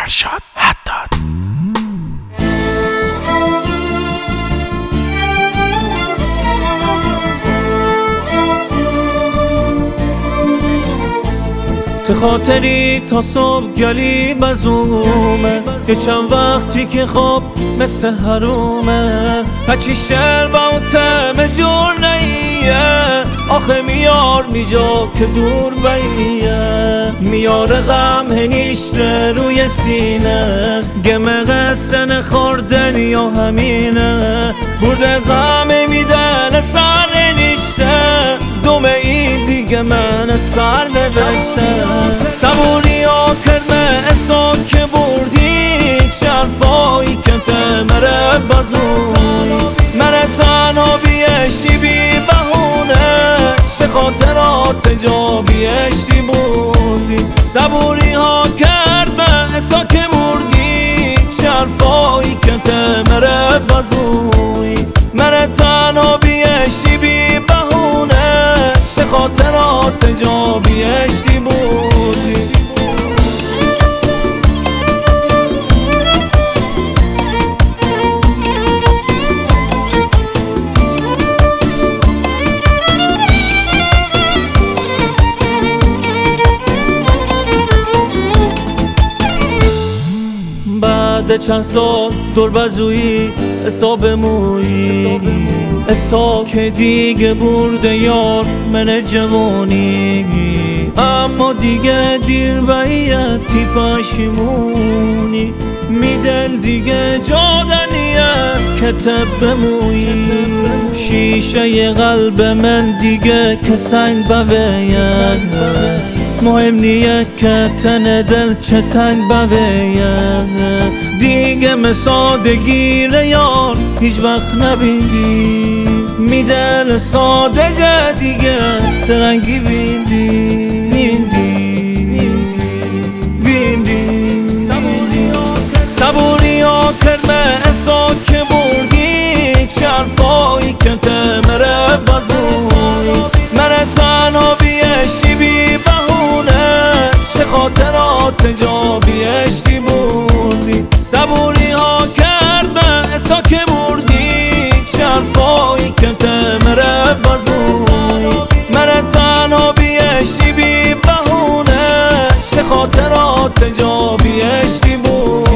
فرشاد حداد. تو خاطری تا صبح گلی بزومه، یه چند وقتی که خوب مثل حرومه، هچی شعر با اون تم جور نیه، آخه میار میجا که دور بیه، میاره غم هنیشته روی سینه، گمه قصه خوردن یا همینه، برده غم میدن سر نیشته، دومه این دیگه من سر نوشته، صبوری ها کرمه اسا که بردی، چه حرفایی که تمره بزوی، من تنها بیشتی بی بهونه، چه خاطرات جا بیشتی بودی، صبوری ها کرمه اسا که بردی، چه حرفایی که تمره بزوی، من تنها بیشتی بی بهونه، چه خاطرات جا بیشتی بودی. بعد چند سال دور بزویی حساب مویی، حساب که دیگه برده یار من جوانی، اما دیگه دیر ویتی پشیمونی، میدل دیگه جادنیه که تب مویی، شیشه قلب من دیگه که سنگ بویه، مهم نیه که تن دل چه تنگ بویه، دیگه مسادگی یار هیچ وقت نبیندی، میدل ساده دیگه درنگی بیندی، صبوری ها کرمه اسا که بردی، چه حرفایی که تمره بزوی، من تنها بیشتی بی بهونه، چه خاطرات جا بیشتی بودی، صبوری ها کرمه اسا که بردی، چه حرفایی که تمره بزوی، من تنها بیشتی بی بهونه، چه خاطرات جا بیشتی بودی.